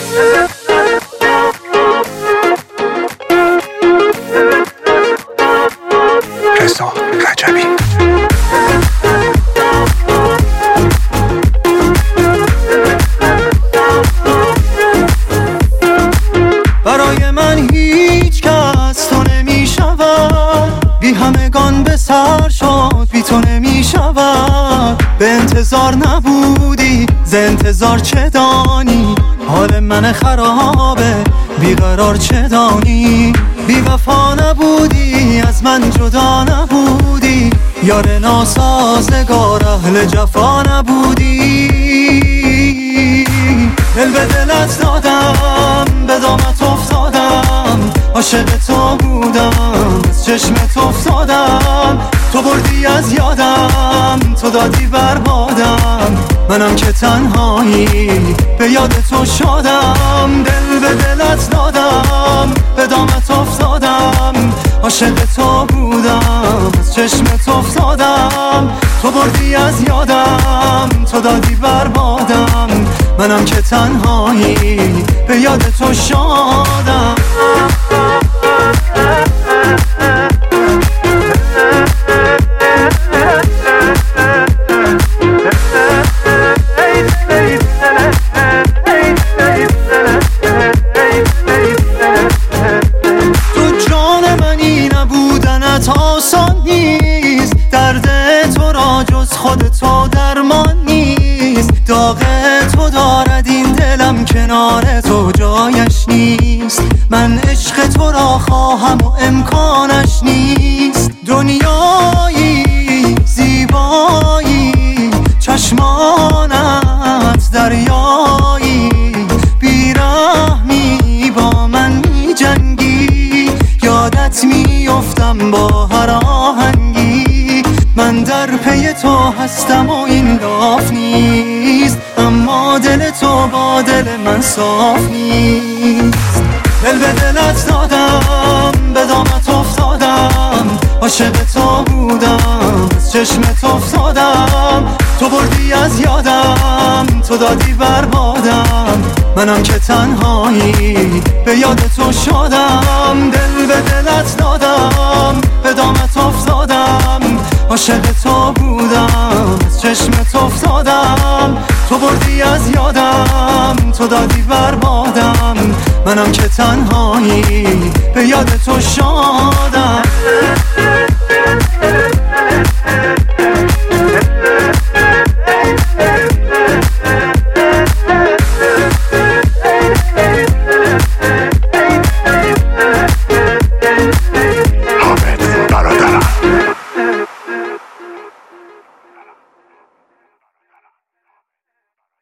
رضا رجبی. برای من هیچ کس تو نمی شود، بی همگان به سر شد بی تو نمی شود. به انتظار نبودی ز انتظار چه دانی، حال من خرابه بیقرار چه دانی. بی وفا نبودی از من جدا نبودی، یار ناسازگار اهل جفا نبودی. دل به دلت دادم به دامت افتادم، عاشق تو بودم از چشمت افتادم. تو بردی از یادم تو دادی بربادم، منم که تنهایی به یاد تو شادم. دل به دلت دادم به دامت افتادم، عاشق تو بودم از چشمت افتادم. تو بردی از یادم تو دادی بربادم، منم که تنهایی به یاد تو شادم. تو جان منی نبودنت آسان نیست، درد تو را جز خود تو درمان نیست. داغ تو دارد این دلم کنار تو جایش نیست، من عشق تو را خواهم و امکانش نیست. دنیایی زیبایی چشمانت دریایی، بیرحمی با من می جنگی، یادت می افتم با هر آهنگی. من در پی تو هستم و این لاف نیست، اما دل تو با دل من صاف نیست. دل به دلت دادم به دامت افتادم، عاشق تو بودم از چشمت افتادم. تو بردی از یادم تو دادی بربادم، منم که تنهایی به یاد تو شادم. دل به دلت دادم به دامت افتادم، عاشق تو بودم از چشمت افتادم. تو بردی از یادم تو دادی بربادم، منم که تنهایی به یاد تو شادم.